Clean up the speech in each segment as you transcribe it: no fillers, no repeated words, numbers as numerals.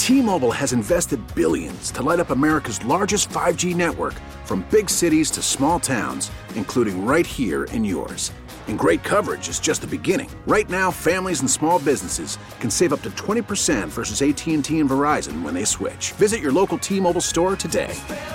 T-Mobile has invested billions to light up America's largest 5G network, from big cities to small towns, including right here in yours. And great coverage is just the beginning. Right now, families and small businesses can save up to 20% versus AT&T and Verizon when they switch. Visit your local T-Mobile store today.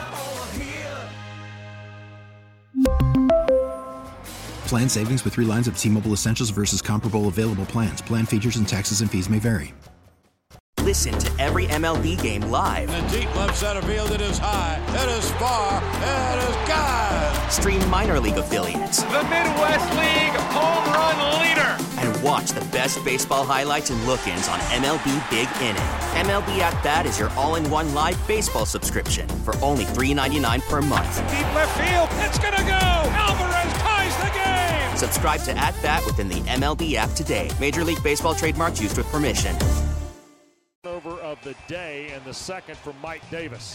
Plan savings with 3 lines of T-Mobile Essentials versus comparable available plans. Plan features and taxes and fees may vary. Listen to every MLB game live. In the deep left center field, it is high, it is far, it is gone. Stream minor league affiliates. The Midwest League home run leader. And watch the best baseball highlights and look-ins on MLB Big Inning. MLB At Bat is your all-in-one live baseball subscription for only $3.99 per month. Deep left field, it's gonna go. Alvarez ties the game. Subscribe to At Bat within the MLB app today. Major League Baseball trademarks used with permission. Over of the day, and the second from Mike Davis.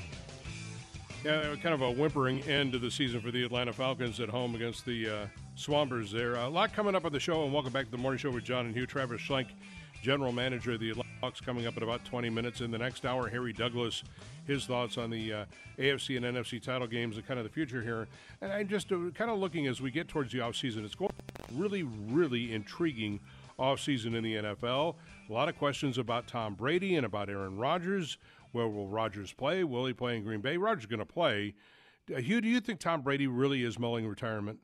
Yeah, kind of a whimpering end to the season for the Atlanta Falcons at home against the Swampers there. A lot coming up on the show, and welcome back to the Morning Show with John and Hugh. Travis Schlenk, general manager of the Atlanta Hawks, coming up in about 20 minutes. In the next hour, Harry Douglas, his thoughts on the AFC and NFC title games and kind of the future here. And I'm just kind of looking as we get towards the offseason. It's going to be really, really intriguing offseason in the NFL. A lot of questions about Tom Brady and about Aaron Rodgers. Where will Rodgers play? Will he play in Green Bay? Rodgers is going to play. Hugh, do you think Tom Brady really is mulling retirement?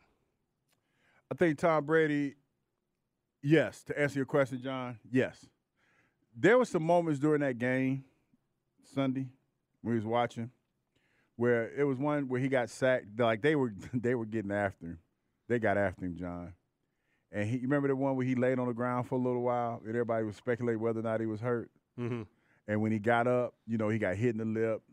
I think Tom Brady, yes. To answer your question, John, yes. There were some moments during that game Sunday when he was watching where it was one where he got sacked. Like they were getting after him. They got after him, John. And you remember the one where he laid on the ground for a little while and everybody was speculating whether or not he was hurt? Mm-hmm. And when he got up, he got hit in the lip.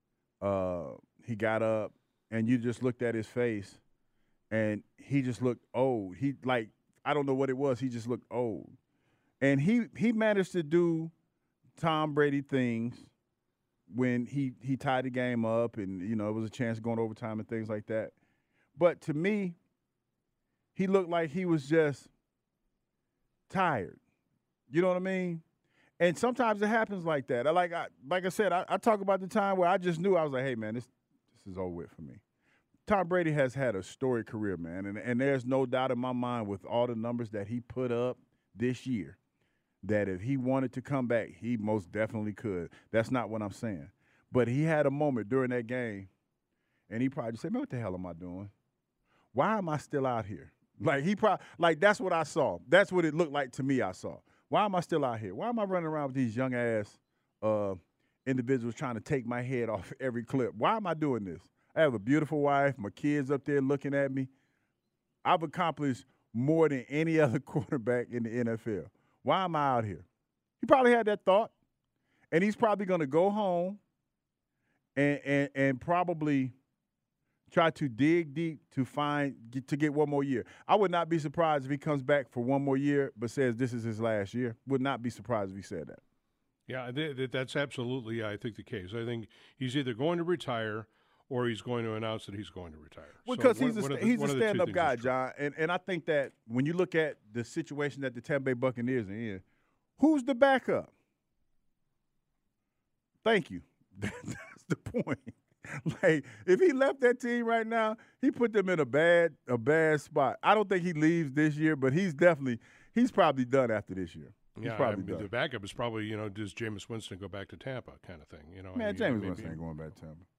He got up, and you just looked at his face, and he just looked old. I don't know what it was. He just looked old. And he managed to do Tom Brady things when he tied the game up and, it was a chance of going overtime and things like that. But to me, he looked like he was just tired. You know what I mean? And sometimes it happens like that. Like I said, I talk about the time where I just knew. I was like, hey, man, this is over with for me. Tom Brady has had a storied career, man. And there's no doubt in my mind with all the numbers that he put up this year that if he wanted to come back, he most definitely could. That's not what I'm saying. But he had a moment during that game, and he probably said, man, what the hell am I doing? Why am I still out here? That's what I saw. That's what it looked like to me I saw. Why am I still out here? Why am I running around with these young-ass individuals trying to take my head off every clip? Why am I doing this? I have a beautiful wife. My kids up there looking at me. I've accomplished more than any other quarterback in the NFL. Why am I out here? He probably had that thought, and he's probably going to go home and probably try to dig deep to get one more year. I would not be surprised if he comes back for one more year but says this is his last year. Would not be surprised if he said that. Yeah, that's absolutely, I think, the case. I think he's either going to retire or he's going to announce that he's going to retire. Well, because he's a stand-up guy, John. And I think that when you look at the situation that the Tampa Bay Buccaneers are in, who's the backup? Thank you. That's the point. Like, if he left that team right now, he put them in a bad spot. I don't think he leaves this year, but he's probably done after this year. He's probably done. The backup is probably, does Jameis Winston go back to Tampa kind of thing? Man, Jameis Winston ain't going back to Tampa.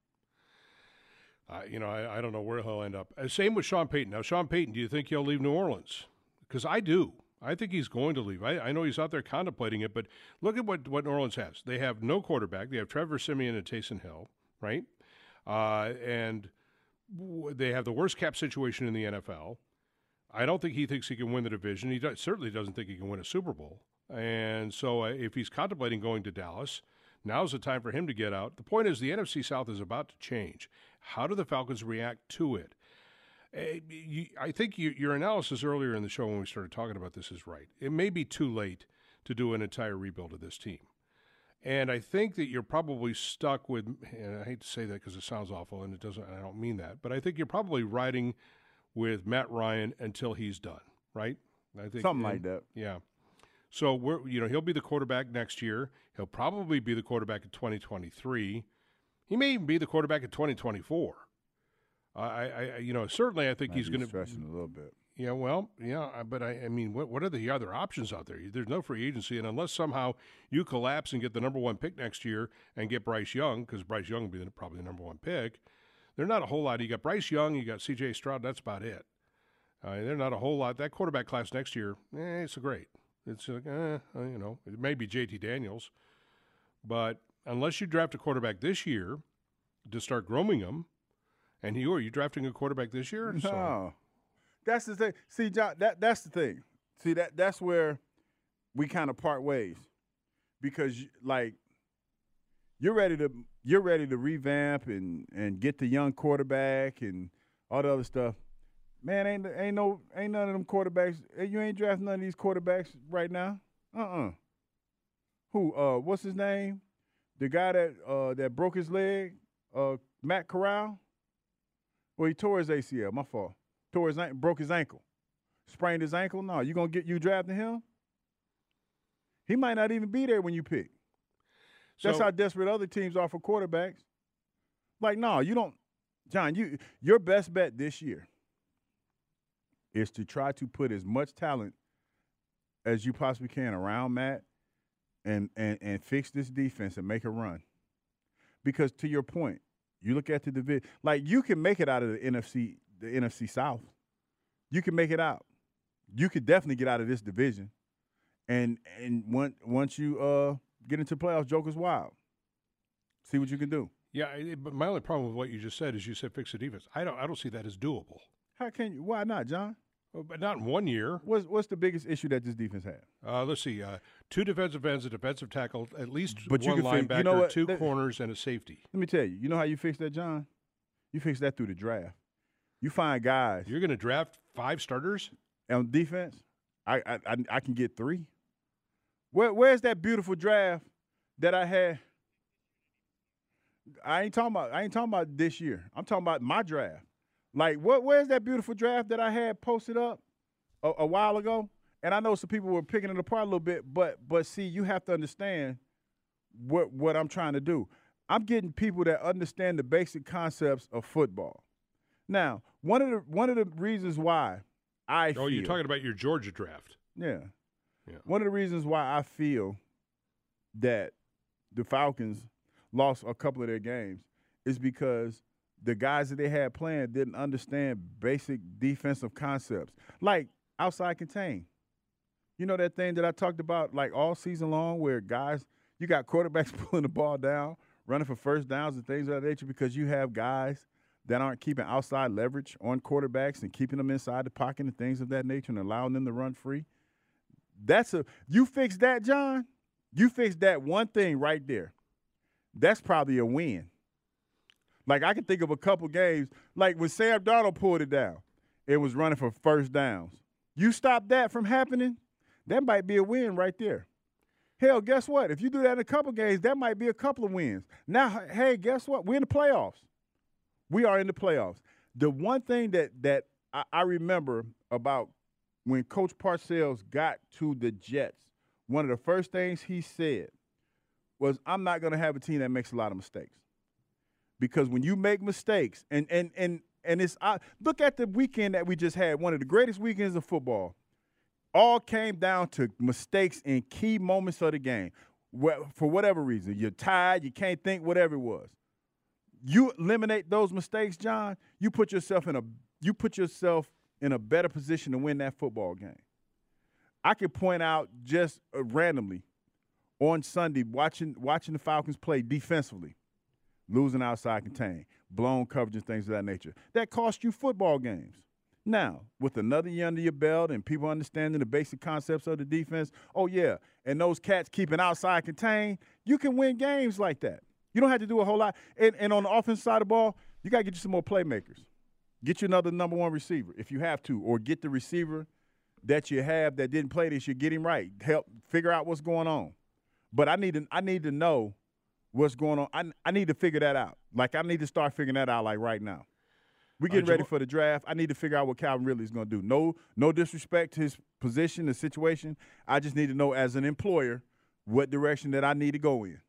I don't know where he'll end up. Same with Sean Payton. Now, Sean Payton, do you think he'll leave New Orleans? Because I do. I think he's going to leave. I know he's out there contemplating it, but look at what New Orleans has. They have no quarterback. They have Trevor Siemian and Taysom Hill, right? And they have the worst cap situation in the NFL. I don't think he thinks he can win the division. He certainly doesn't think he can win a Super Bowl. And so if he's contemplating going to Dallas, now's the time for him to get out. The point is the NFC South is about to change. How do the Falcons react to it? I think your analysis earlier in the show when we started talking about this is right. It may be too late to do an entire rebuild of this team. And I think that you're probably stuck with, and I hate to say that because it sounds awful and I don't mean that, but I think you're probably riding with Matt Ryan until he's done, right? I think something like that. Yeah. So he'll be the quarterback next year. He'll probably be the quarterback in 2023. He may even be the quarterback in 2024. Certainly I think he's going to stretching a little bit. Yeah, well, yeah, but I mean, what are the other options out there? There's no free agency, and unless somehow you collapse and get the number one pick next year and get Bryce Young, because Bryce Young will be probably the number one pick, there's not a whole lot. You got Bryce Young, you got C.J. Stroud, that's about it. There's not a whole lot. That quarterback class next year, it's great. It's like, it may be J.T. Daniels, but unless you draft a quarterback this year to start grooming him, and are you drafting a quarterback this year? No. So, that's the thing. See, John, that's the thing. See, that's where we kind of part ways, because you're ready to revamp and get the young quarterback and all the other stuff. Man, ain't none of them quarterbacks. You ain't drafting none of these quarterbacks right now. Who? What's his name? The guy that broke his leg, Matt Corral. Well, he tore his ACL. My fault. Broke his ankle, sprained his ankle. No, you drafting him? He might not even be there when you pick. That's how desperate other teams are for quarterbacks. No, you don't, John. Your best bet this year is to try to put as much talent as you possibly can around Matt, and fix this defense and make a run. Because to your point, you look at the division, you can make it out of the NFC South. You can make it out. You could definitely get out of this division. And once you get into playoffs, Joker's wild. See what you can do. Yeah, but my only problem with what you just said is you said fix the defense. I don't see that as doable. How can you? Why not, John? But not in 1 year. What's the biggest issue that this defense has? Let's see. 2 defensive ends, a defensive tackle, at least but one linebacker, 2 corners, and a safety. Let me tell you. You know how you fix that, John? You fix that through the draft. You find guys. You're going to draft 5 starters? On defense, I can get 3. Where's that beautiful draft that I had? I ain't talking about this year. I'm talking about my draft. Where's that beautiful draft that I had posted up a while ago? And I know some people were picking it apart a little bit, but see, you have to understand what I'm trying to do. I'm getting people that understand the basic concepts of football. Now, one of the reasons why I feel, you're talking about your Georgia draft. Yeah. One of the reasons why I feel that the Falcons lost a couple of their games is because the guys that they had playing didn't understand basic defensive concepts, like outside contain. You know that thing that I talked about all season long, where guys, you got quarterbacks pulling the ball down, running for first downs and things of that nature, because you have guys that aren't keeping outside leverage on quarterbacks and keeping them inside the pocket and things of that nature and allowing them to run free. You fix that, John. You fix that one thing right there. That's probably a win. I can think of a couple games, when Sam Darnold pulled it down, it was running for first downs. You stop that from happening, that might be a win right there. Hell, guess what? If you do that in a couple games, that might be a couple of wins. Now, hey, guess what? We're in the playoffs. We are in the playoffs. The one thing that I remember about when Coach Parcells got to the Jets, one of the first things he said was, I'm not going to have a team that makes a lot of mistakes. Because when you make mistakes, and it's look at the weekend that we just had, one of the greatest weekends of football, all came down to mistakes in key moments of the game. For whatever reason, you're tired, you can't think, whatever it was. You eliminate those mistakes, John, you put yourself in a better position to win that football game. I could point out just randomly on Sunday watching the Falcons play defensively, losing outside contain, blown coverage and things of that nature. That cost you football games. Now, with another year under your belt and people understanding the basic concepts of the defense, oh, yeah, and those cats keeping outside contain, you can win games like that. You don't have to do a whole lot. And on the offensive side of the ball, you got to get you some more playmakers. Get you another number one receiver if you have to, or get the receiver that you have that didn't play this year, get him right. Help figure out what's going on. But I need to know what's going on. I need to figure that out. I need to start figuring that out right now. We're getting ready for the draft. I need to figure out what Calvin Ridley is going to do. No disrespect to his position, the situation. I just need to know as an employer what direction that I need to go in.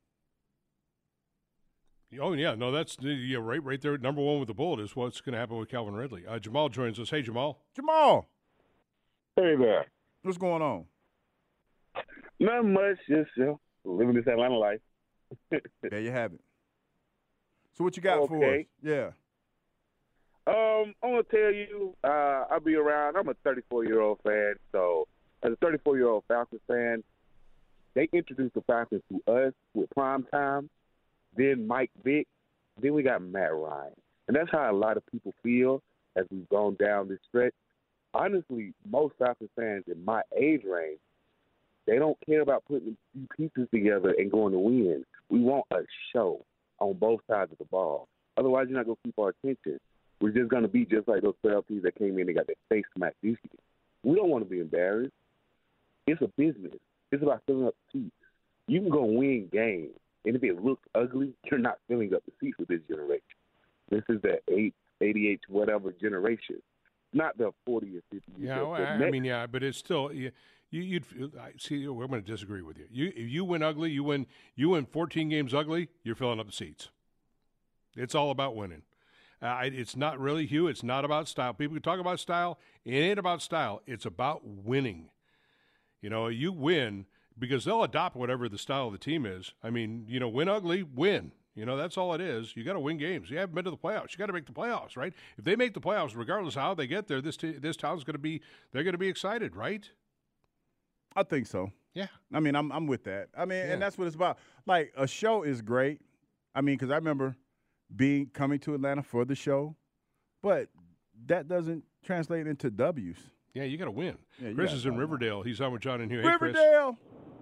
Oh, yeah. No, that's right there. Number one with the bullet is what's going to happen with Calvin Ridley. Jamal joins us. Hey, Jamal. Jamal. Hey there. What's going on? Not much. Just living this Atlanta life. There you have it. So what you got for us? Yeah. I'm going to tell you, I'll be around. I'm a 34-year-old fan. So as a 34-year-old Falcons fan, they introduced the Falcons to us with prime time, then Mike Vick, then we got Matt Ryan. And that's how a lot of people feel as we've gone down this stretch. Honestly, most Falcons fans in my age range, they don't care about putting these pieces together and going to win. We want a show on both sides of the ball. Otherwise, you're not going to keep our attention. We're just going to be just like those 12 teams that came in and got their face smacked this year. We don't want to be embarrassed. It's a business. It's about filling up seats. You can go win games, and if it looks ugly, you're not filling up the seats with this generation. This is the 88 whatever generation, not the 40 or 50. Yeah, well, I mean, yeah, but it's still you'd see. I'm going to disagree with you. If you win ugly, you win 14 games ugly, you're filling up the seats. It's all about winning. It's not really, Hugh. It's not about style. People can talk about style. It ain't about style. It's about winning. You know, you win because they'll adopt whatever the style of the team is. I mean, win ugly, win. That's all it is. You got to win games. You haven't been to the playoffs. You got to make the playoffs, right? If they make the playoffs, regardless of how they get there, this town's going to be. They're going to be excited, right? I think so. Yeah. I mean, I'm with that. I mean, and that's what it's about. Like, a show is great. I mean, because I remember coming to Atlanta for the show, but that doesn't translate into W's. Yeah, you got to win. Yeah, Chris is in Riverdale. He's on with John and Hugh. Riverdale.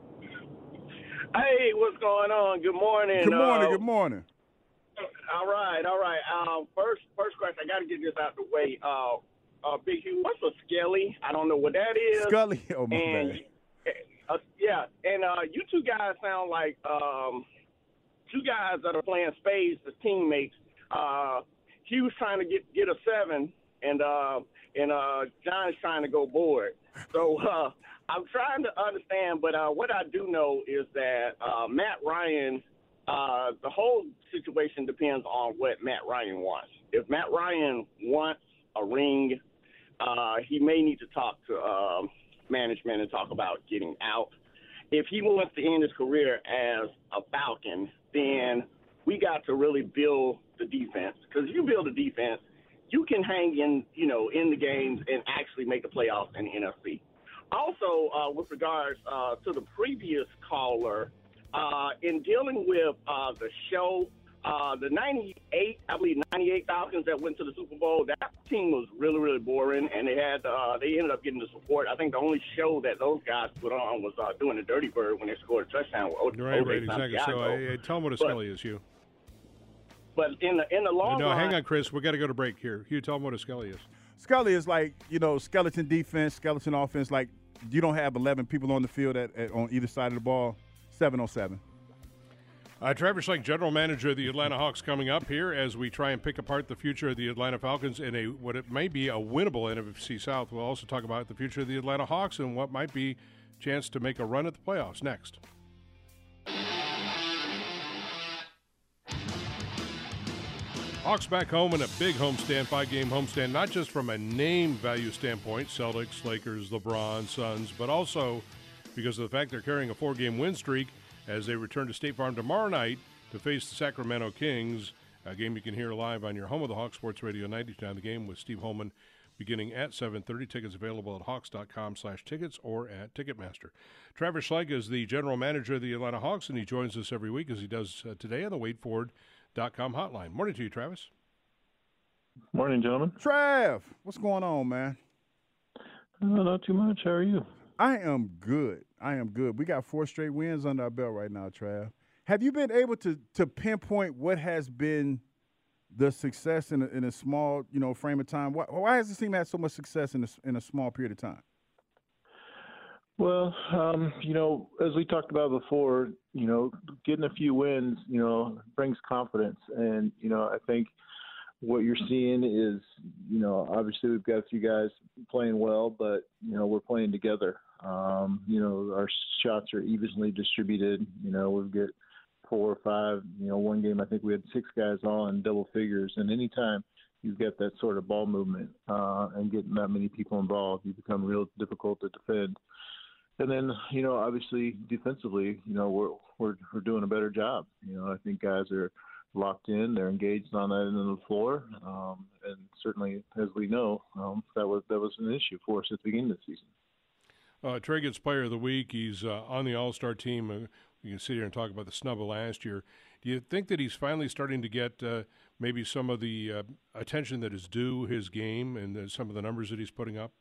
Hey, what's going on? Good morning. Good morning. Good morning. All right. First question, I got to get this out the way. Big Hugh, what's a Skelly? I don't know what that is. Scully. Oh, my bad. Yeah, and you two guys sound like two guys that are playing spades as teammates. Hugh's trying to get a 7, and John's trying to go board. So I'm trying to understand, but what I do know is that Matt Ryan, the whole situation depends on what Matt Ryan wants. If Matt Ryan wants a ring, he may need to talk to management and talk about getting out. If he wants to end his career as a Falcon, then we got to really build the defense. Because if you build a defense, you can hang in the games and actually make the playoffs in the NFC. Also, with regards to the previous caller, in dealing with the show, the 98 Falcons that went to the Super Bowl, that team was really, really boring, and they ended up getting the support. I think the only show that those guys put on was doing the Dirty Bird when they scored a touchdown. Right, exactly. So tell them what a Skelly is, Hugh. But in the long run, hang on, Chris. We got to go to break here. Hugh, tell them what a Skelly is. Skelly is like skeleton defense, skeleton offense. Like you don't have 11 people on the field on either side of the ball. 7-on-7. Travis Schlenk, general manager of the Atlanta Hawks, coming up here as we try and pick apart the future of the Atlanta Falcons in what it may be a winnable NFC South. We'll also talk about the future of the Atlanta Hawks and what might be a chance to make a run at the playoffs next. Hawks back home in a big homestand, 5-game homestand, not just from a name value standpoint, Celtics, Lakers, LeBron, Suns, but also because of the fact they're carrying a 4-game win streak as they return to State Farm tomorrow night to face the Sacramento Kings, a game you can hear live on your home of the Hawks, Sports Radio 92. The game with Steve Holman beginning at 7:30. Tickets available at hawks.com/tickets or at Ticketmaster. Travis Schlenk is the general manager of the Atlanta Hawks, and he joins us every week as he does today on the WadeFord.com hotline. Morning to you, Travis. Morning, gentlemen. Trav, what's going on, man? Not too much. How are you? I am good. We got 4 straight wins under our belt right now, Trav. Have you been able to pinpoint what has been the success in a small, frame of time? Why has this team had so much success in a small period of time? Well, as we talked about before, getting a few wins, brings confidence. And, I think what you're seeing is, obviously we've got a few guys playing well, but, we're playing together. Our shots are evenly distributed. We've got 4 or 5, one game I think we had 6 guys all in double figures. And anytime you've got that sort of ball movement and getting that many people involved, you become real difficult to defend. And then, obviously defensively, we're doing a better job. I think guys are locked in, they're engaged on that end of the floor, and certainly, as we know, that was an issue for us at the beginning of the season. Trey gets Player of the Week. He's on the All-Star team. You can sit here and talk about the snub of last year. Do you think that he's finally starting to get maybe some of the attention that is due his game and some of the numbers that he's putting up?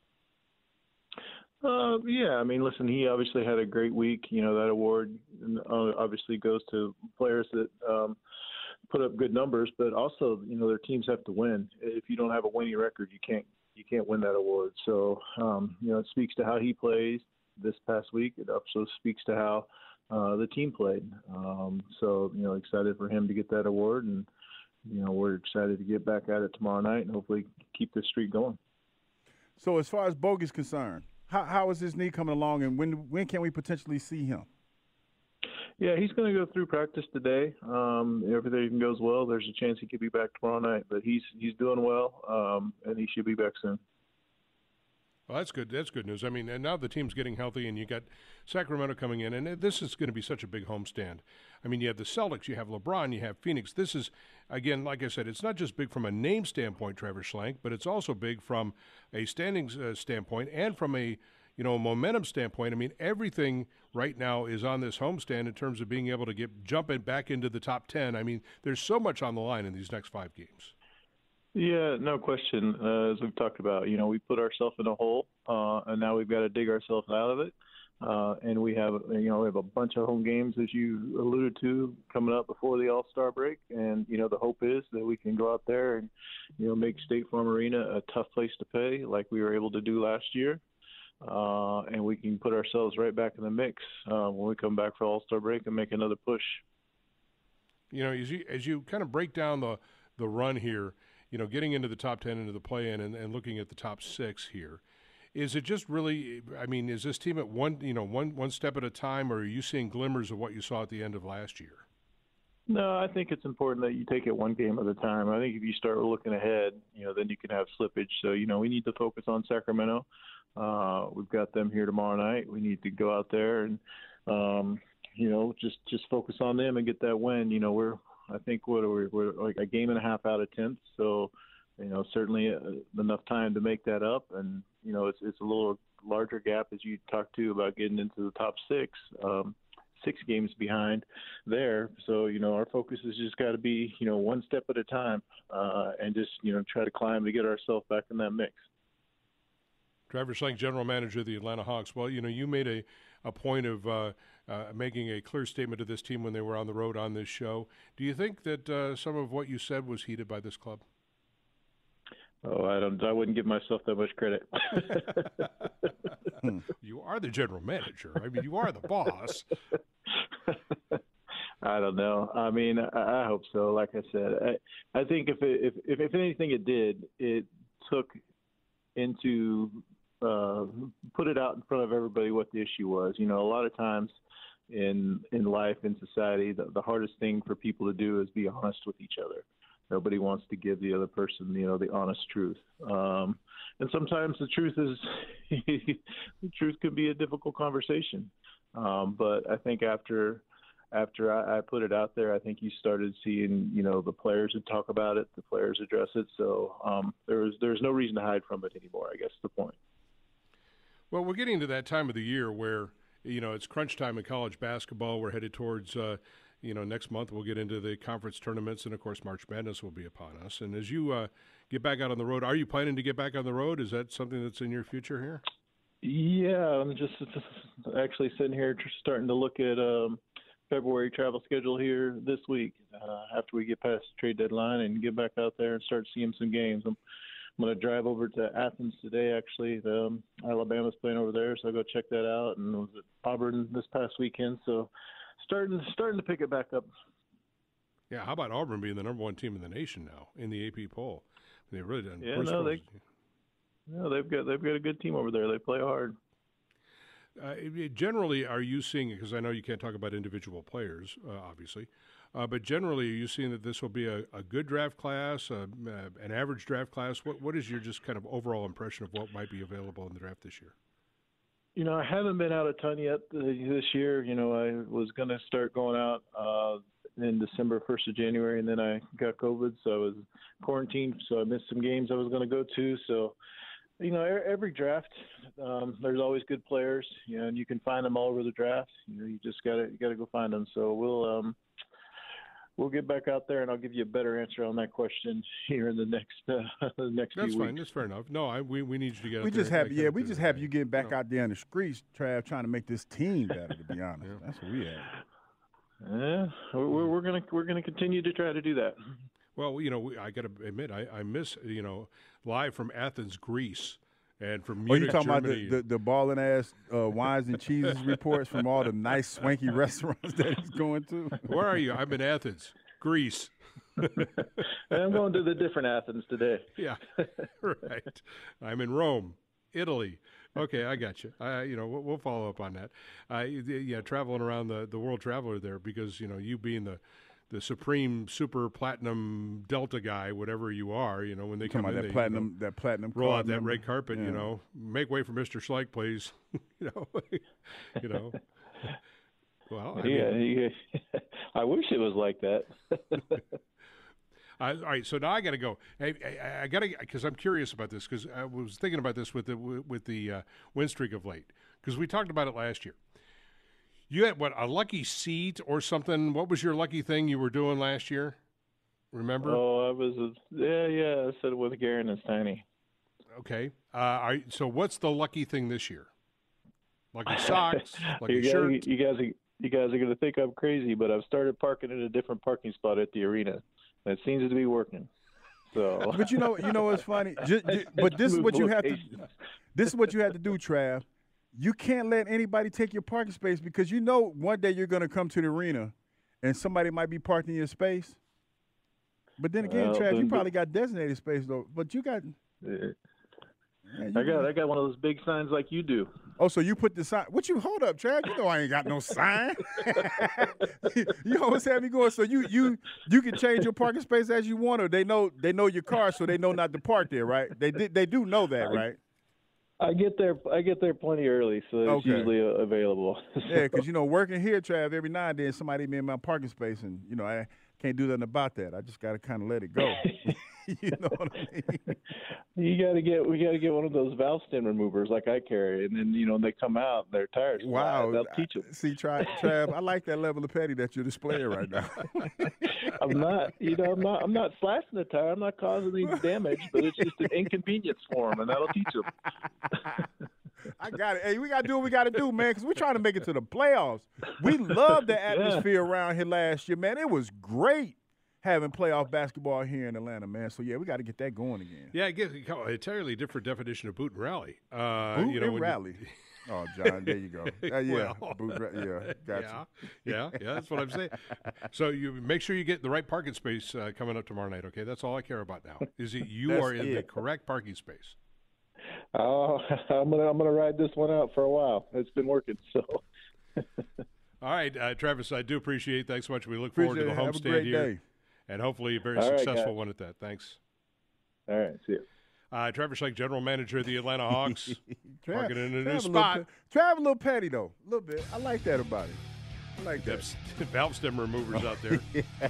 Yeah, I mean, listen, he obviously had a great week. That award obviously goes to players that put up good numbers, but also, their teams have to win. If you don't have a winning record, you can't win that award. So, it speaks to how he plays this past week. It also speaks to how the team played. So, excited for him to get that award, and we're excited to get back at it tomorrow night and hopefully keep this streak going. So, as far as Bogey's concerned, how is his knee coming along, and when can we potentially see him? Yeah, he's going to go through practice today. If everything goes well, there's a chance he could be back tomorrow night. But he's doing well, and he should be back soon. Well, that's good. That's good news. I mean, and now the team's getting healthy, and you got Sacramento coming in, and this is going to be such a big homestand. I mean, you have the Celtics, you have LeBron, you have Phoenix. This is, again, like I said, it's not just big from a name standpoint, Trevor Schlenk, but it's also big from a standings standpoint and from a momentum standpoint. I mean, everything right now is on this homestand in terms of being able to jump back into the top 10. I mean, there's so much on the line in these next 5 games. Yeah, no question. As we've talked about, we put ourselves in a hole, and now we've got to dig ourselves out of it. And we have a bunch of home games, as you alluded to, coming up before the All-Star break. And, the hope is that we can go out there and, make State Farm Arena a tough place to play like we were able to do last year. And we can put ourselves right back in the mix when we come back for All-Star break and make another push. As you kind of break down the run here, getting into the top 10, into the play-in, and looking at the top 6 here, is it just really, I mean, is this team at one step at a time, or are you seeing glimmers of what you saw at the end of last year? No, I think it's important that you take it one game at a time. I think if you start looking ahead, then you can have slippage. So, we need to focus on Sacramento. We've got them here tomorrow night. We need to go out there and, just focus on them and get that win. I think we're like a game and a half out of 10th. So, certainly enough time to make that up. And, it's a little larger gap, as you talked to about getting into the top 6, 6 games behind there. So, our focus has just got to be, one step at a time and just, try to climb to get ourselves back in that mix. Trevor Schlenk, general manager of the Atlanta Hawks. Well, you made a point of making a clear statement to this team when they were on the road on this show. Do you think that some of what you said was heeded by this club? Oh, I wouldn't give myself that much credit. You are the general manager. I mean, you are the boss. I don't know. I mean, I hope so. Like I said, I think if anything, it took into put it out in front of everybody what the issue was. A lot of times in life, in society, the hardest thing for people to do is be honest with each other. Nobody wants to give the other person, the honest truth. And sometimes the truth can be a difficult conversation. But I think after I put it out there, I think you started seeing, the players would talk about it, the players address it. So there's no reason to hide from it anymore, I guess is the point. Well, we're getting to that time of the year where, it's crunch time in college basketball. We're headed towards, next month we'll get into the conference tournaments, and, of course, March Madness will be upon us. And as you get back out on the road, are you planning to get back on the road? Is that something that's in your future here? Yeah, I'm just actually sitting here starting to look at February travel schedule here this week after we get past the trade deadline and get back out there and start seeing some games. I'm going to drive over to Athens today, actually. Alabama's playing over there, so I'll go check that out. And was at Auburn this past weekend, so starting to pick it back up. Yeah, how about Auburn being the number 1 team in the nation now in the AP poll? They've really done. Yeah, they've got a good team over there. They play hard. Generally, are you seeing, because I know you can't talk about individual players, obviously, but generally, are you seeing that this will be a good draft class, an average draft class? What is your just kind of overall impression of what might be available in the draft this year? I haven't been out a ton yet this year. I was going to start going out in December, 1st of January, and then I got COVID, so I was quarantined, so I missed some games I was going to go to. So, every draft, there's always good players, and you can find them all over the draft. You just gotta go find them. So we'll get back out there, and I'll give you a better answer on that question here in the next few weeks. That's fine. That's fair enough. No, we need you to get. We just have you getting back out there in the streets, Trav, trying to make this team better. To be honest, that's what we have. Yeah, we're gonna continue to try to do that. Well, I got to admit, I miss live from Athens, Greece, and from Munich, you talking Germany. About the balling ass wines and cheeses reports from all the nice swanky restaurants that he's going to? Where are you? I'm in Athens, Greece. I'm going to the different Athens today. Yeah, right. I'm in Rome, Italy. Okay, I got you. We'll follow up on that. Traveling around the world traveler there, because you being the supreme super platinum Delta guy, whatever you are, when they come in, that platinum roll out that red carpet, make way for Mr. Schleich, please. Well, I wish it was like that. All right, so now I got to go. Hey, I got to, because I'm curious about this, because I was thinking about this with the win streak of late, because we talked about it last year. You had, a lucky seat or something? What was your lucky thing you were doing last year? Remember? Oh, I was, I said it with Garen and Steiny. Okay. So what's the lucky thing this year? Lucky socks, lucky shirt? You guys are going to think I'm crazy, but I've started parking in a different parking spot at the arena. And it seems to be working. So, but you know what's funny? But this is what you have to. This is what you have to do, Trav. You can't let anybody take your parking space, because one day you're going to come to the arena and somebody might be parked in your space. But then again, Trav, you probably got designated space though. But you got. I got one of those big signs like you do. Oh, so you put the sign? Hold up, Trav? You know I ain't got no sign. You always have me going. So you can change your parking space as you want, or they know your car, so they know not to park there, right? They do know that, right? I get there plenty early, so it's usually available. Yeah, because working here, Trav, every now and then somebody be in my parking space, and I can't do nothing about that. I just got to kind of let it go. You know what I mean? We got to get one of those valve stem removers like I carry, and then they come out, they're tired. Wow, they'll teach them. See, Trav, I like that level of petty that you're displaying right now. I'm not slashing the tire. I'm not causing any damage, but it's just an inconvenience for them, and that'll teach them. I got it. Hey, we got to do what we got to do, man, because we're trying to make it to the playoffs. We loved the atmosphere around here last year, man. It was great having playoff basketball here in Atlanta, man. So, we got to get that going again. Yeah, I guess an entirely different definition of boot and rally. Boot and rally. Oh, John, there you go. Gotcha. Yeah, that's what I'm saying. So you make sure you get the right parking space coming up tomorrow night, okay? That's all I care about now. Is that you are in the correct parking space. Oh, I'm gonna ride this one out for a while. It's been working, so. All right, Travis, I do appreciate it. Thanks so much. We look forward to the homestand here. Day. And hopefully a very successful one at that. Thanks. All right, see you. Travis Schleich, General Manager of the Atlanta Hawks. Parking in a new spot. Trav a little petty, though. A little bit. I like that about it. I like that. Valve stem removers out there.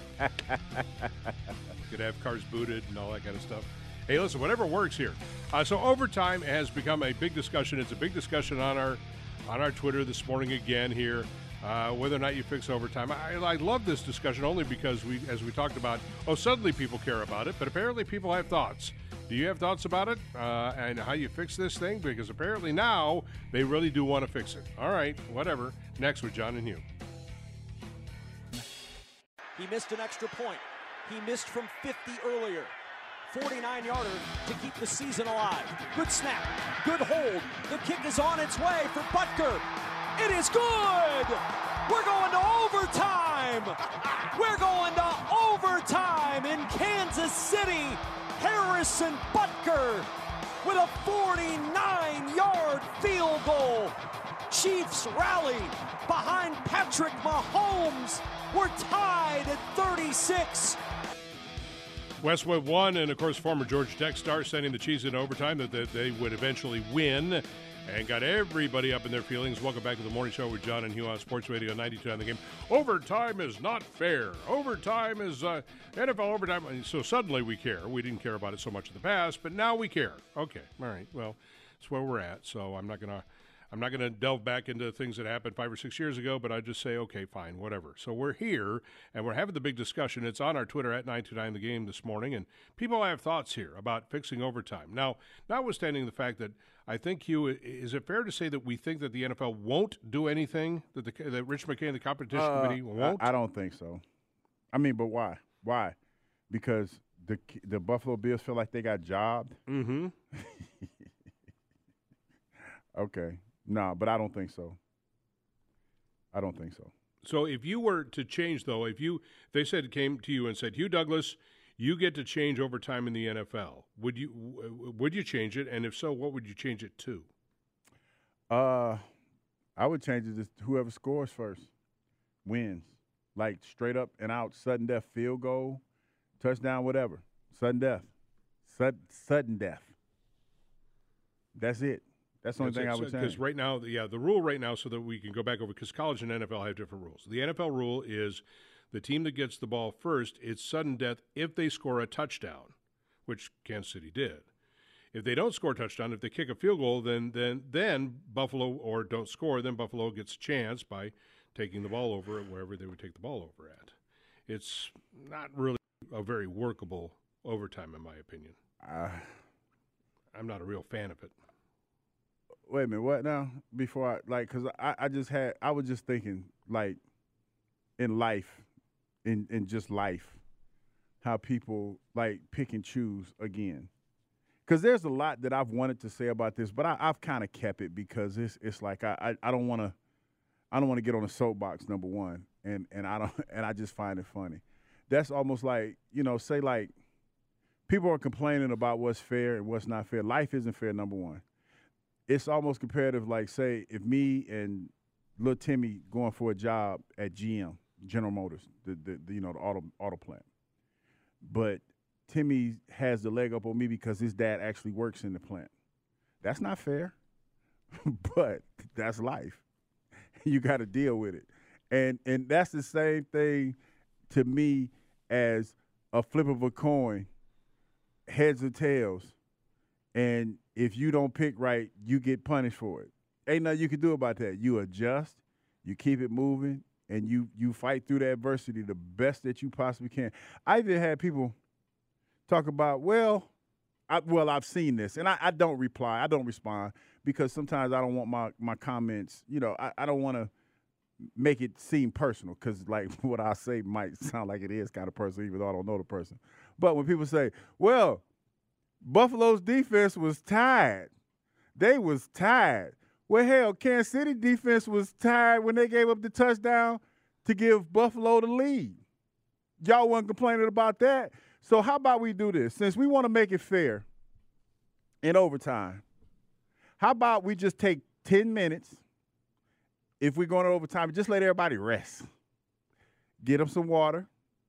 Could have cars booted and all that kind of stuff. Hey, listen, whatever works here. So overtime has become a big discussion. It's a big discussion on our Twitter this morning again here. Whether or not you fix overtime. I love this discussion only because as we talked about, suddenly people care about it, but apparently people have thoughts. Do you have thoughts about it and how you fix this thing? Because apparently now they really do want to fix it. All right, whatever. Next with John and Hugh. He missed an extra point. He missed from 50 earlier. 49-yarder to keep the season alive. Good snap. Good hold. The kick is on its way for Butker. It is good! We're going to overtime! We're going to overtime! Kansas City, Harrison Butker with a 49-yard field goal. Chiefs rally behind Patrick Mahomes. We're tied at 36. Westwood won, and, of course, former Georgia Tech star sending the Chiefs in overtime that they would eventually win, and got everybody up in their feelings. Welcome back to the morning show with John and Hugh on Sports Radio 92 on the Game. Overtime is not fair. Overtime is NFL overtime. And so suddenly we care. We didn't care about it so much in the past, but now we care. Okay, all right. Well, that's where we're at. So I'm not gonna delve back into things that happened 5 or 6 years ago, but I just say, okay, fine, whatever. So we're here, and we're having the big discussion. It's on our Twitter at 929 The Game this morning, and people have thoughts here about fixing overtime. Now, notwithstanding the fact that I think, Hugh, is it fair to say that we think that the NFL won't do anything, that Rich McKay and the competition committee won't? I don't think so. I mean, but why? Why? Because the Buffalo Bills feel like they got jobbed? Mm-hmm. Okay. No, but I don't think so. I don't think so. So if you were to change, though, they came to you and said, Hugh Douglas, you get to change overtime in the NFL, would you change it? And if so, what would you change it to? I would change it to whoever scores first wins. Like straight up and out, sudden death, field goal, touchdown, whatever. Sudden death. Sudden death. That's it. That's the only thing I would say. Because right now, the rule right now, so that we can go back over, because college and NFL have different rules. The NFL rule is the team that gets the ball first, it's sudden death if they score a touchdown, which Kansas City did. If they don't score a touchdown, if they kick a field goal, then Buffalo, or don't score, then Buffalo gets a chance by taking the ball over at wherever they would take the ball over at. It's not really a very workable overtime, in my opinion. I'm not a real fan of it. Wait a minute, what now? Before because I was just thinking, like, in life, in just life, how people, like, pick and choose again. Because there's a lot that I've wanted to say about this, but I've kind of kept it because it's like I don't want to get on a soapbox, number one, and I just find it funny. That's almost like, say, like, people are complaining about what's fair and what's not fair. Life isn't fair, number one. It's almost comparative, like, say, if me and little Timmy going for a job at GM, General Motors, the auto plant. But Timmy has the leg up on me because his dad actually works in the plant. That's not fair, but that's life. You got to deal with it. And that's the same thing to me as a flip of a coin, heads or tails. And if you don't pick right, you get punished for it. Ain't nothing you can do about that. You adjust, you keep it moving, and you fight through the adversity the best that you possibly can. I even had people talk about, I've seen this, and I don't reply. I don't respond because sometimes I don't want my comments, I don't want to make it seem personal because, like, what I say might sound like it is kind of personal even though I don't know the person. But when people say, Buffalo's defense was tired. They was tired. Well, hell, Kansas City defense was tired when they gave up the touchdown to give Buffalo the lead. Y'all wasn't complaining about that. So how about we do this? Since we want to make it fair in overtime, how about we just take 10 minutes, if we're going to overtime, just let everybody rest. Get them some water,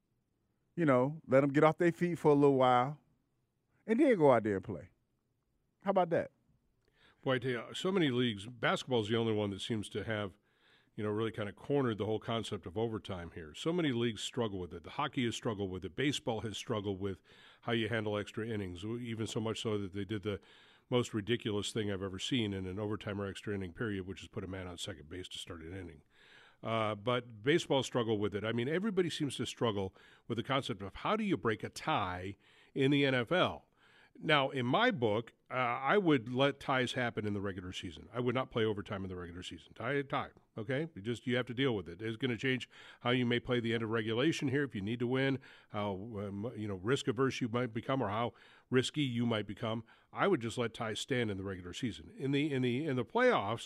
let them get off their feet for a little while, and then go out there and play. How about that? Boy, I tell you, so many leagues, basketball is the only one that seems to have, really kind of cornered the whole concept of overtime here. So many leagues struggle with it. The hockey has struggled with it. Baseball has struggled with how you handle extra innings, even so much so that they did the most ridiculous thing I've ever seen in an overtime or extra inning period, which is put a man on second base to start an inning. But baseball struggled with it. I mean, everybody seems to struggle with the concept of how do you break a tie in the NFL. Now, in my book, I would let ties happen in the regular season. I would not play overtime in the regular season. Tie, okay? You have to deal with it. It's going to change how you may play the end of regulation here if you need to win, how risk-averse you might become or how risky you might become. I would just let ties stand in the regular season. In the playoffs,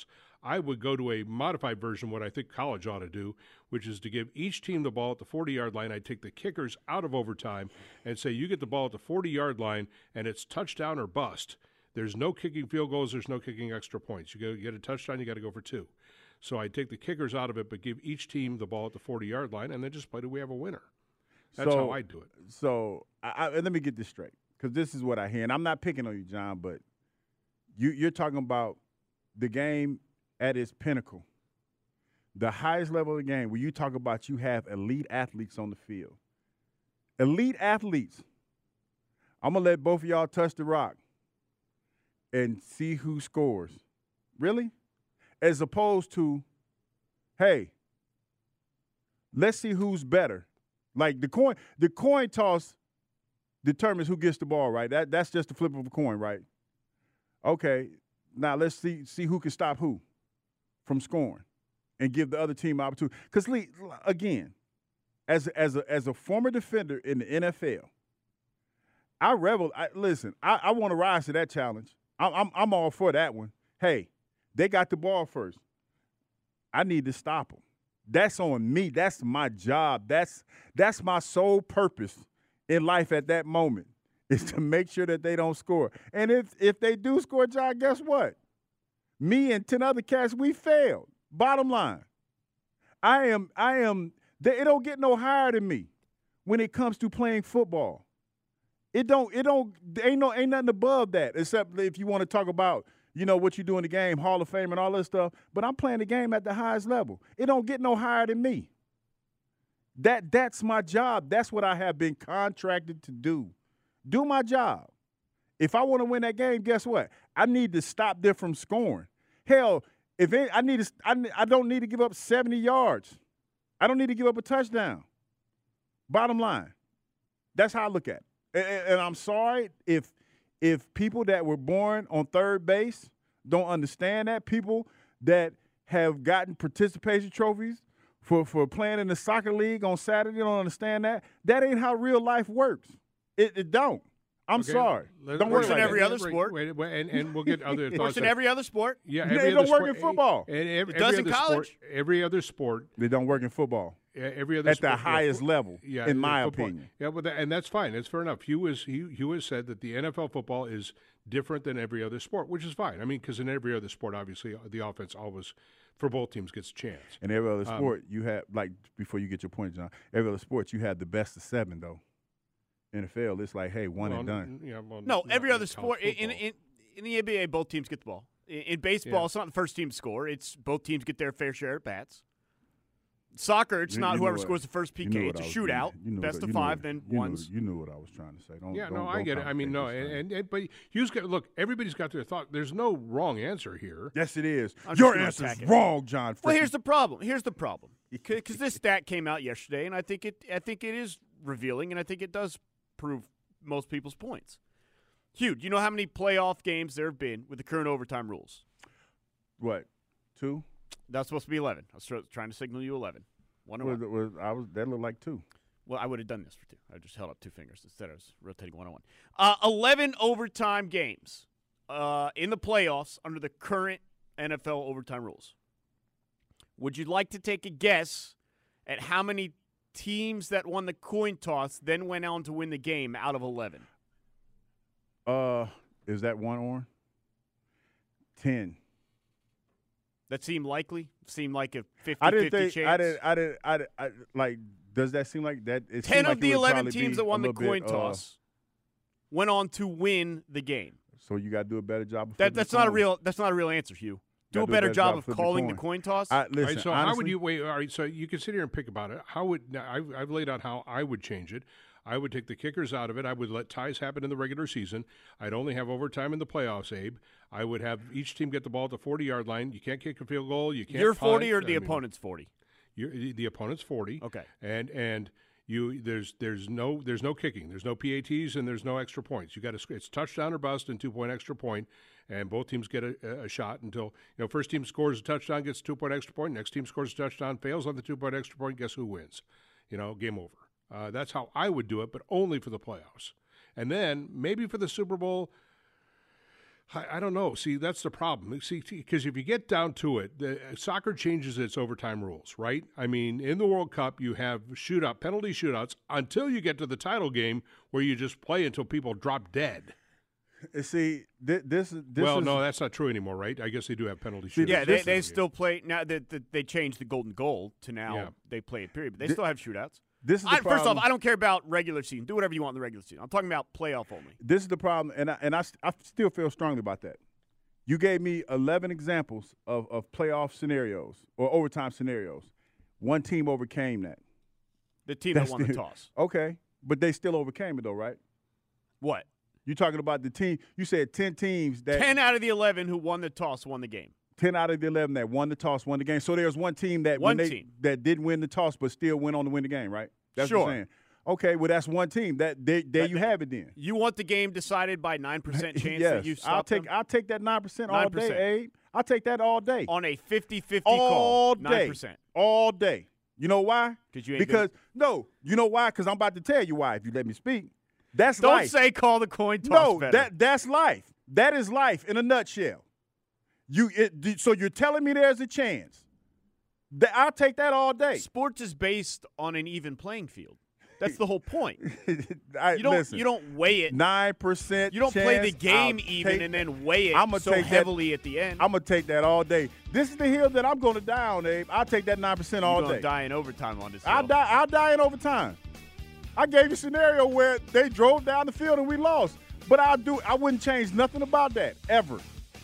I would go to a modified version, what I think college ought to do, which is to give each team the ball at the 40-yard line. I'd take the kickers out of overtime and say you get the ball at the 40-yard line, and it's touchdown or bust. There's no kicking field goals. There's no kicking extra points. You get a touchdown, you got to go for 2. So I'd take the kickers out of it, but give each team the ball at the 40-yard line, and then just play till we have a winner. That's how I do it. So let me get this straight, because this is what I hear. And I'm not picking on you, John, but you're talking about the game at its pinnacle, the highest level of the game, where you talk about you have elite athletes on the field. Elite athletes. I'm going to let both of y'all touch the rock and see who scores. Really? As opposed to, hey, let's see who's better. Like the coin toss determines who gets the ball, right? That's just the flip of a coin, right? Okay, now let's see who can stop who from scoring and give the other team opportunity. Because, Lee, again, as a former defender in the NFL, I revel. I want to rise to that challenge. I'm all for that one. Hey, they got the ball first. I need to stop them. That's on me. That's my job. That's my sole purpose in life at that moment, is to make sure that they don't score. And if they do score, John, guess what? Me and 10 other cats, we failed. Bottom line, it don't get no higher than me when it comes to playing football. Ain't nothing above that, except if you want to talk about, what you do in the game, Hall of Fame and all that stuff. But I'm playing the game at the highest level. It don't get no higher than me. That's my job. That's what I have been contracted to do. Do my job. If I want to win that game, guess what? I need to stop them from scoring. Hell, I don't need to give up 70 yards. I don't need to give up a touchdown. Bottom line, that's how I look at it. And I'm sorry if people that were born on third base don't understand that, people that have gotten participation trophies for playing in the soccer league on Saturday don't understand that. That ain't how real life works. It don't. I'm sorry. Don't work in every other sport. And we'll get other thoughts. Works in every other sport. Yeah, it don't work in football. It does in college. Every other sport. They don't work in football. Every other at sport, the highest level, in my football. opinion. Yeah, and that's fine. It's fair enough. Hugh has said that the NFL football is different than every other sport, which is fine. I mean, because in every other sport, obviously, the offense always, for both teams, gets a chance. In every other sport, you have, like, before you get your point, John, every other sport, you have the best of 7, though. NFL, it's like, hey, one and done. Yeah, no, every other sport. In the NBA, both teams get the ball. In baseball, it's not the first team to score. It's both teams get their fair share at bats. Soccer, it's not whoever scores the first PK. It's a shootout, best of 5, then ones. You knew what I was trying to say. I get it. I mean, no, but Hugh's got, look, everybody's got their thought. There's no wrong answer here. Yes, it is. Your answer is wrong, John. Well, here's the problem. Because this stat came out yesterday, and I think it is revealing, and I think it does prove most people's points. Hugh, do you know how many playoff games there have been with the current overtime rules? What, 2? That's supposed to be 11. I was trying to signal you 11. That looked like 2. Well, I would have done this for 2. I just held up 2 fingers. Instead, I was rotating 1-on-1. 11 overtime games in the playoffs under the current NFL overtime rules. Would you like to take a guess at how many teams that won the coin toss then went on to win the game out of 11? Is that one, Orrin? 10. That seemed likely? Seemed like a 50-50 chance? I like, does that seem like that? 10 of the 11 teams that won the coin toss went on to win the game. So you got to do a better job of That's not a real answer, Hugh. Do a better job of calling the coin toss. Listen, all right, so honestly, how would you wait? All right, so you can sit here and pick about it. I've laid out how I would change it. I would take the kickers out of it. I would let ties happen in the regular season. I'd only have overtime in the playoffs, Abe. I would have each team get the ball at the 40-yard line. You can't kick a field goal. You can't. You're 40 or the opponent's 40? The opponent's 40. Okay. And there's no kicking. There's no PATs and there's no extra points. It's touchdown or bust and 2-point extra point, and both teams get a shot until first team scores a touchdown, gets a 2-point extra point. Next team scores a touchdown, fails on the 2-point extra point. Guess who wins? Game over. That's how I would do it, but only for the playoffs. And then maybe for the Super Bowl, I don't know. See, that's the problem. See, because if you get down to it, soccer changes its overtime rules, right? I mean, in the World Cup, you have penalty shootouts until you get to the title game where you just play until people drop dead. See, this well, is, no, that's not true anymore, right? I guess they do have penalty shootouts. Yeah, they still play now. They changed the golden goal to now they play a period, but they still have shootouts. This is the problem. First off, I don't care about regular season. Do whatever you want in the regular season. I'm talking about playoff only. This is the problem, and I still feel strongly about that. You gave me 11 examples of playoff scenarios or overtime scenarios. One team overcame that. The team that won the toss. Okay, but they still overcame it, though, right? What? You're talking about the team. You said 10 teams. 10 out of the 11 who won the toss won the game. 10 out of the 11 that won the toss won the game. So there's one team that that didn't win the toss but still went on to win the game, right? That's what I'm saying. Okay, well, that's one team. There you have it then. You want the game decided by 9% chance yes, that you stop them? I'll take that 9% all day, Abe. I'll take that all day. On a 50-50 all call, day. 9%. All day. You know why? Because you know why? Because I'm about to tell you why if you let me speak. That's Don't life. say call the coin toss. No, that's life. That is life in a nutshell. So you're telling me there's a chance. I'll take that all day. Sports is based on an even playing field. That's the whole point. You don't weigh it. 9%. You don't play the game even and then weigh it so heavily at the end. I'm going to take that all day. This is the hill that I'm going to die on, Abe. I'll take that 9% all day. You're going to die in overtime on this hill. I'll die in overtime. I gave you a scenario where they drove down the field and we lost. But I wouldn't change nothing about that, ever.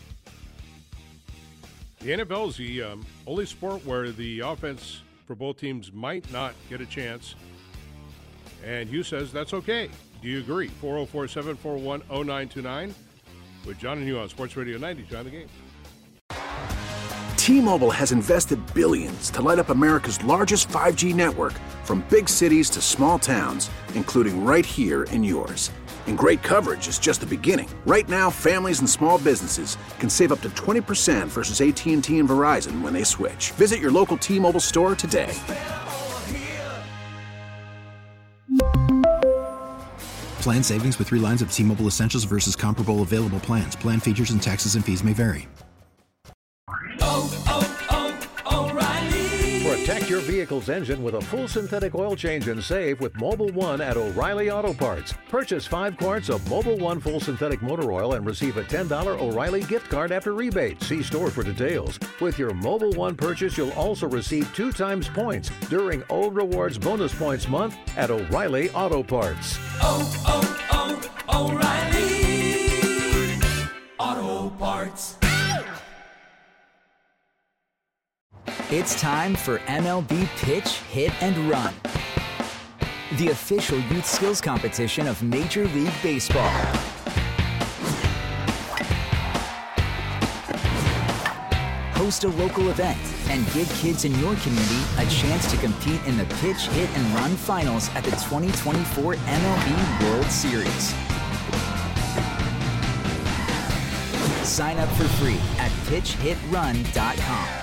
The NFL is the only sport where the offense for both teams might not get a chance. And Hugh says that's okay. Do you agree? 404-741-0929 with John and Hugh on Sports Radio 92 on the Game. T-Mobile has invested billions to light up America's largest 5G network, from big cities to small towns, including right here in yours. And great coverage is just the beginning. Right now, families and small businesses can save up to 20% versus AT&T and Verizon when they switch. Visit your local T-Mobile store today. Plan savings with 3 lines of T-Mobile Essentials versus comparable available plans. Plan features and taxes and fees may vary. Protect your vehicle's engine with a full synthetic oil change and save with Mobil 1 at O'Reilly Auto Parts. Purchase 5 quarts of Mobil 1 full synthetic motor oil and receive a $10 O'Reilly gift card after rebate. See store for details. With your Mobil 1 purchase, you'll also receive 2 times points during Old Rewards Bonus Points Month at O'Reilly Auto Parts. O'Reilly Auto Parts. It's time for MLB Pitch, Hit, and Run, the official youth skills competition of Major League Baseball. Host a local event and give kids in your community a chance to compete in the Pitch, Hit, and Run finals at the 2024 MLB World Series. Sign up for free at pitchhitrun.com.